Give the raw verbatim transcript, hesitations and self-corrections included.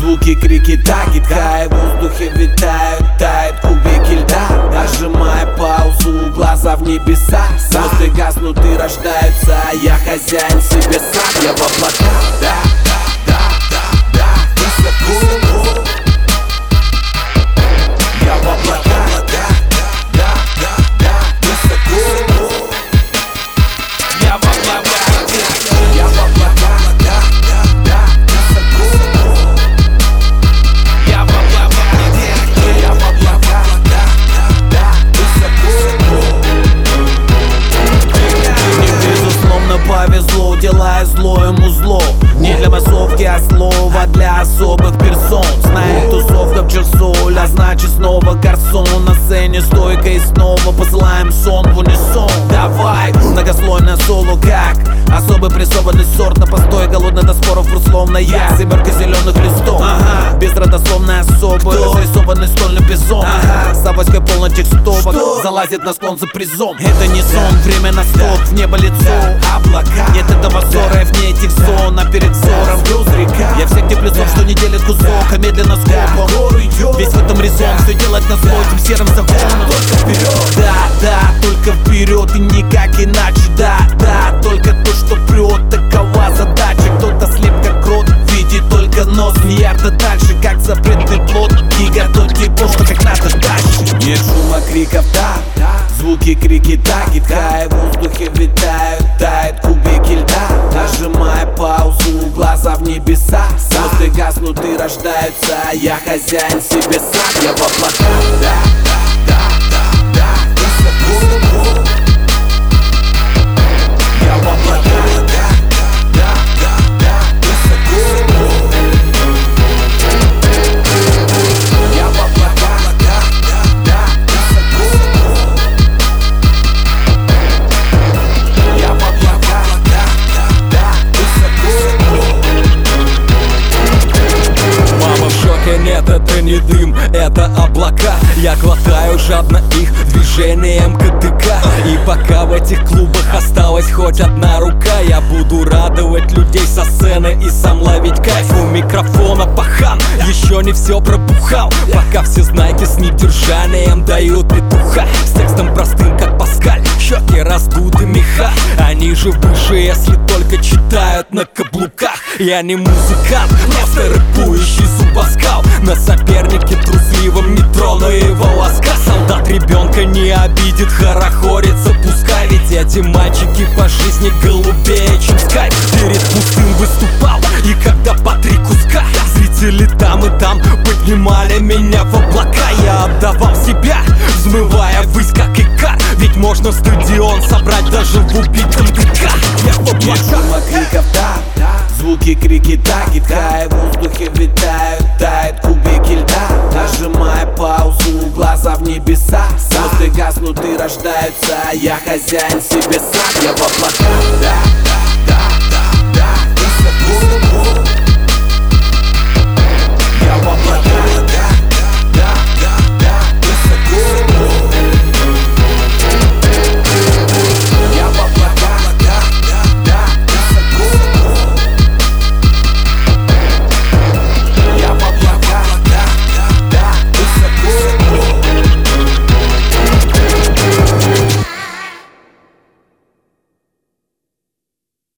Звуки, крики, таки, ткай, в воздухе витают, тают кубики льда. Нажимая паузу, глаза в небеса. Звезды гаснут и рождаются, я хозяин себе сам. Я в облаках, да, да, да, да, да, высоко. Я в облаках, да, да, да, да, высоко. Я в облаках, я в облаках, да, да, да, высоко. Я в облаках, я в облаках, да, да, да, высоко. Мне безусловно повезло, делая зло ему зло. Не для массовки, а слово для особых персон. Знает тусовка в Черсоль, а значит снова гарсон. На сцене стойко и снова посылаем сон в унисон. Давай, многослойное соло как особый прессованный сорт на постой. Голодный до споров, словно я. Семерка зеленых листов, ага. Безродословная особа, разрисованный стольный бизон, ага. С авоськой полно текстовок, что? Залазит на склон за призом. Это не сон, время на стоп, в небо лицо, облака. Нет этого ссора, я вне этих зон, а перед взором я всех тех плюсов, что не делит кусок, а медленно скопом. Весь в этом резон, все делать на свой этим серым законом. Только вперед, да, да, только вперед и никак иначе. Да, да, только то, что прет, такова задача. Кто-то слеп как крот, видит только нос. Миллиарда дальше, как запретный плод. И готовьте бошку, как надо дальше. Нет шума, криков, да, звуки, крики, таки, ткай, в воздухе витают, тают кубики льда. Нажимая паузу, глаза в небеса. Звезды гаснут и рождаются, я хозяин себе сам. Я в облаках, да, да, да, да, высоко. Я в облаках, да, да, да, да, высоко. Я в облаках, да, да, да, высоко. Я в облаках, да, да, да, высоко. Мама в шоке, нет, это не дым, это облака. Я глотаю жадно их движением КТК. И пока в этих клубах осталась хоть одна рука, я буду радовать людей со сцены и сам ловить кайф. У микрофона пахан, еще не все пробухал. Пока все знайки с недержанием дают петуха. С текстом простым, как Паскаль, щеки раздуты меха. Они же выше, если только читают на каблуках. Я не музыкант, просто рэпующий зубоскал. На сопернике трусливом не трону его ласка. Солдат ребенка не обидит, хорохорится пускай. Ведь эти мальчики по жизни голубее, чем скайп. Перед пустым выступал, и когда по три куска зрители там и там поднимали меня в облака. Я отдавал себя, взмывая ввысь как икар. Ведь можно стадион собрать даже в убитом ДК. Я в облаках, криков, да, звуки, крики, таки, ткай, в воздухе витают, тают кубики льда. Нажимая паузу, глаза в небеса. Звезды гаснут и рождаются, я хозяин себе сам. Я в облаках, да, да, да, да, высоко.